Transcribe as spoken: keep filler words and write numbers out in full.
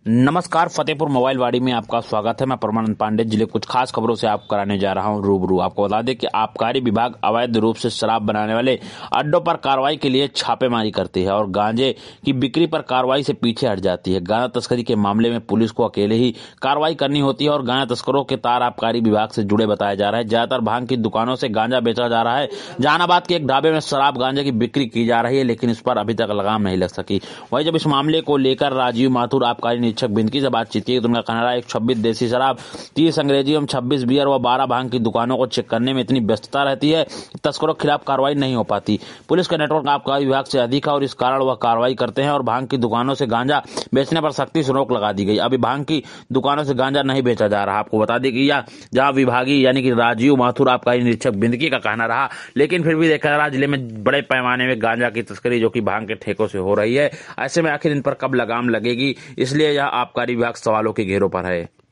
नमस्कार, फतेहपुर मोबाइल वाड़ी में आपका स्वागत है। मैं परमानंद पांडे जिले कुछ खास खबरों से आप कराने जा रहा हूं रूबरू। आपको बता दें कि आबकारी विभाग अवैध रूप से शराब बनाने वाले अड्डों पर कार्रवाई के लिए छापेमारी करती है और गांजे की बिक्री पर कार्रवाई से पीछे हट जाती है। गांजा तस्करी के मामले में पुलिस को अकेले ही कार्रवाई करनी होती है और गांजा तस्करों के तार आबकारी विभाग से जुड़े बताया जा रहा है। ज्यादातर भांग की दुकानों से गांजा बेचा जा रहा है। जहानाबाद के एक ढाबे में शराब गांजे की बिक्री की जा रही है, लेकिन इस पर अभी तक लगाम नहीं लग सकी। वहीं जब इस मामले को लेकर राजीव माथुर आबकारी निरीक्षक बिंदकी से बातचीत की तो उनका कहना रहा एक छब्बीस देसी शराब, तीस अंग्रेजी एवं छब्बीस बियर व बारह भांग की दुकानों को चेक करने में इतनी व्यस्तता रहती है तस्करों के खिलाफ कार्रवाई नहीं हो पाती। पुलिस का नेटवर्क आबकारी विभाग से अधिक है और इस कारण वह कार्रवाई करते हैं और भांग की दुकानों से गांजा बेचने पर सख्ती से रोक लगा दी गई। अभी भांग की दुकानों से गांजा नहीं बेचा जा रहा। आपको बता दें कि यह जहां विभागीय यानी कि राजीव माथुर आबकारी निरीक्षक बिंदकी का कहना रहा, लेकिन फिर भी देखा जा रहा जिले में बड़े पैमाने में गांजा की तस्करी जो कि भांग के ठेकों से हो रही है। ऐसे में आखिर इन पर कब लगाम लगेगी, इसलिए यह आबकारी विभाग सवालों के घेरों पर है।